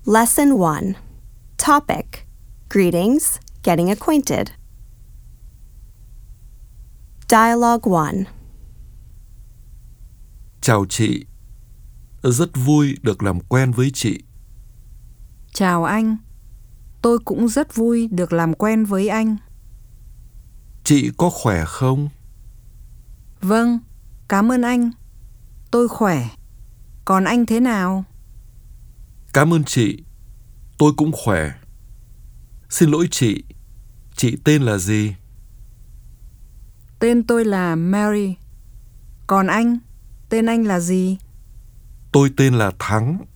Lesson 1. Topic: Greetings, getting acquainted. Dialogue 1. Chào chị. Rất vui được làm quen với chị. Chào anh. Tôi cũng rất vui được làm quen với anh. Chị có khỏe không? Vâng, cảm ơn anh. Tôi khỏe. Còn anh thế nào? Cảm ơn chị. Tôi cũng khỏe. Xin lỗi chị tên là gì? Tên tôi là Mary. Còn anh, tên anh là gì? Tôi tên là Thắng.